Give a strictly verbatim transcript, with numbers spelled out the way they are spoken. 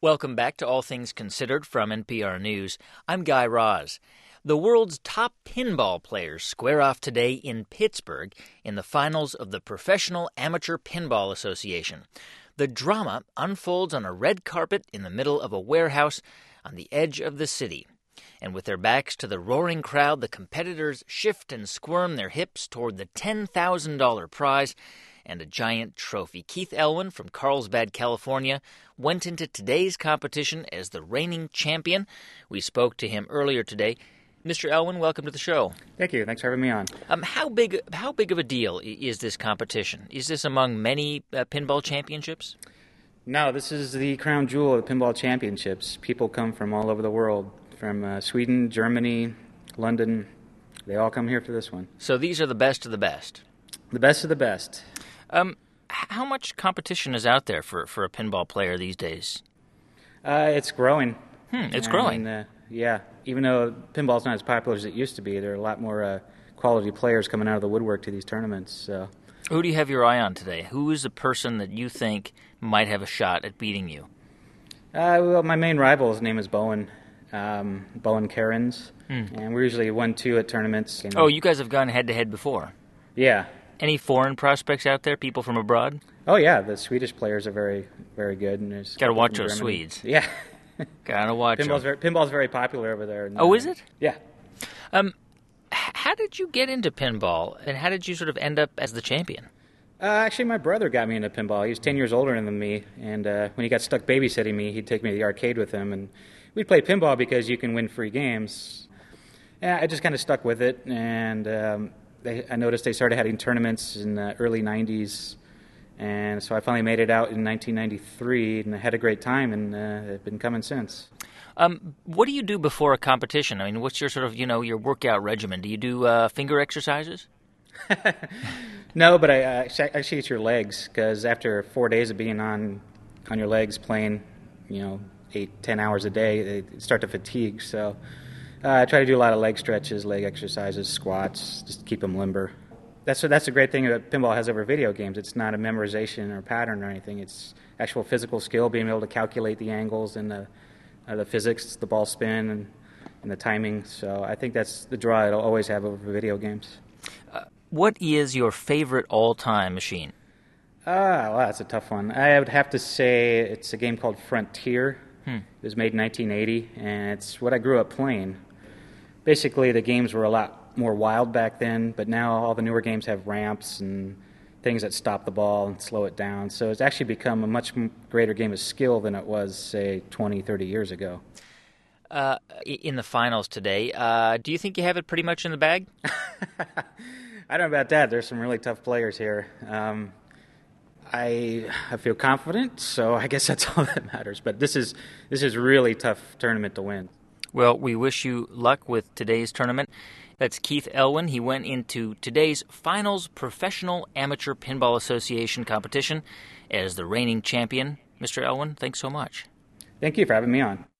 Welcome back to All Things Considered from N P R News. I'm Guy Raz. The world's top pinball players square off today in Pittsburgh in the finals of the Professional Amateur Pinball Association. The drama unfolds on a red carpet in the middle of a warehouse on the edge of the city. And with their backs to the roaring crowd, the competitors shift and squirm their hips toward the ten thousand dollars prize and a giant trophy. Keith Elwin from Carlsbad, California, went into today's competition as the reigning champion. We spoke to him earlier today. Mister Elwin, welcome to the show. Thank you. Thanks for having me on. Um, how big how big of a deal is this competition? Is this among many uh, pinball championships? No, this is the crown jewel of the pinball championships. People come from all over the world, from uh, Sweden, Germany, London. They all come here for this one. So these are the best of the best? The best of the best. Um, how much competition is out there for, for a pinball player these days? Uh, it's growing. Hmm, it's and, growing. Uh, yeah, even though pinball's not as popular as it used to be, there are a lot more uh, quality players coming out of the woodwork to these tournaments. So. Who do you have your eye on today? Who is the person that you think might have a shot at beating you? Uh, well, my main rival, his name is Bowen, um, Bowen Kerins, hmm. and we're usually one two at tournaments. You know. Oh, you guys have gone head-to-head before? Yeah. Any foreign prospects out there, people from abroad? Oh, yeah, the Swedish players are very, very good. And there's Got to watch those Swedes. Yeah. Got to watch Pinball's them. Very, pinball's very popular over there. And, oh, uh, is it? Yeah. Um, how did you get into pinball, and how did you sort of end up as the champion? Uh, actually, my brother got me into pinball. He was ten years older than me, and uh, when he got stuck babysitting me, he'd take me to the arcade with him, and we'd play pinball because you can win free games. And I just kind of stuck with it, and um, they, I noticed they started having tournaments in the early nineties, and so I finally made it out in nineteen ninety-three, and I had a great time, and uh, I've been coming since. Um, what do you do before a competition? I mean, what's your sort of, you know, your workout regimen? Do you do uh, finger exercises? No, but I uh, actually it's your legs, because after four days of being on on your legs playing, you know, eight, ten hours a day, they start to fatigue. So uh, I try to do a lot of leg stretches, leg exercises, squats, just to keep them limber. That's that's a great thing that pinball has over video games. It's not a memorization or pattern or anything. It's actual physical skill, being able to calculate the angles and the uh, the physics, the ball spin, and, and the timing. So I think that's the draw it'll always have over video games. Uh, what is your favorite all-time machine? Ah, well, that's a tough one. I would have to say it's a game called Frontier. Hmm. It was made in nineteen eighty, and it's what I grew up playing. Basically, the games were a lot more wild back then, but now all the newer games have ramps and things that stop the ball and slow it down. So it's actually become a much greater game of skill than it was, say, twenty, thirty years ago. Uh, in the finals today, uh, do you think you have it pretty much in the bag? I don't know about that. There's some really tough players here. Um, I I feel confident, so I guess that's all that matters. But this is this is a really tough tournament to win. Well, we wish you luck with today's tournament. That's Keith Elwin. He went into today's Finals Professional Amateur Pinball Association competition as the reigning champion. Mister Elwin, thanks so much. Thank you for having me on.